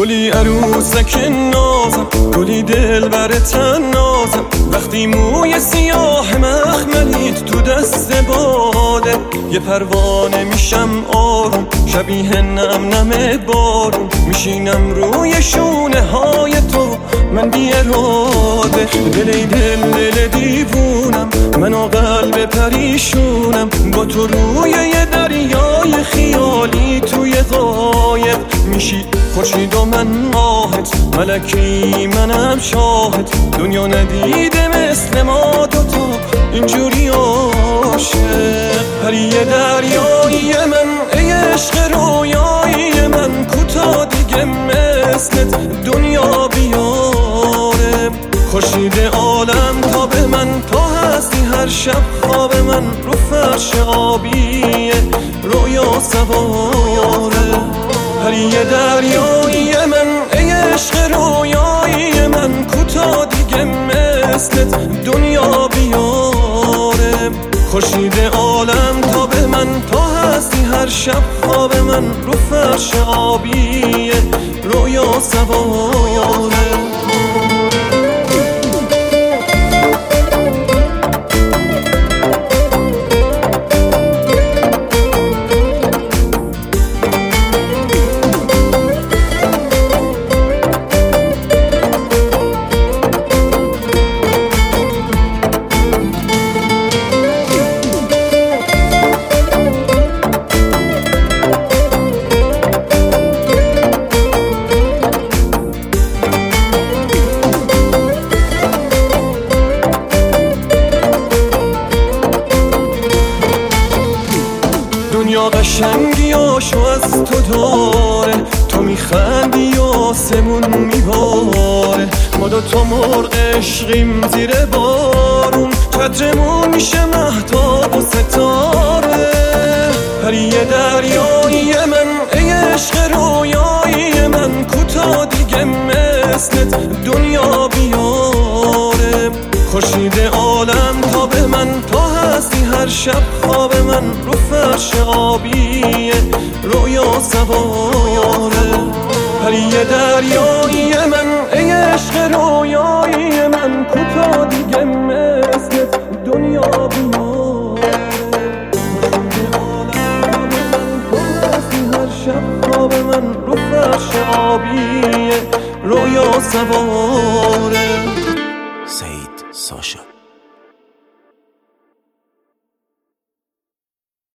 گلی عروسک نازم، گلی دل بر تن نازم. وقتی موی سیاه مخملیت تو دست باده، یه پروانه میشم آروم، شبیه نم نم بارون. میشینم روی شونه های تو من بی اراده. دل دل دیوونم، من و قلب پریشونم، با تو روی یه دریای خیالی توی غایب میشی. خورشید و من ماهت، ملکی منم شاهد. دنیا ندیده مثل ما دوتا اینجوری عاشق. پری دریایی من، ای عشق رویایی من، کوتا دیگه مثلت دنیا بیاره. خورشید عالم تا به من، تا هستی هر شب خواب من، رو فرش آبیه رویا سواره. پری دریایی من، ای عشق رویایی من، کوتا دیگه مثلت دنیا بیاره. خورشید عالم تا به من، تا هستی هر شب خواب من، رو فرش آبیه رویا سواره. دنیا قشنگیاشو از تو داره، تو میخندی و آسمون میباره. ما دوتا مرغ عشقیم زیر بارون، چترمون میشه مهتاب و ستاره. پری دریایی من، ای عشق رویایی من، کوتا دیگه مثلت دنیا بیاره. خورشید عالم تا به من، تا هستی هر شب خواب من، رو فرش آبیه رویا سواره. پری دریایی من، ای عشق رویایی من، کوتا دیگه مثلت دنیا بیاره. خورشید عالم تا هستی هر شب خواب من، رو فرش آبیه رویا سواره. سعید ساشا.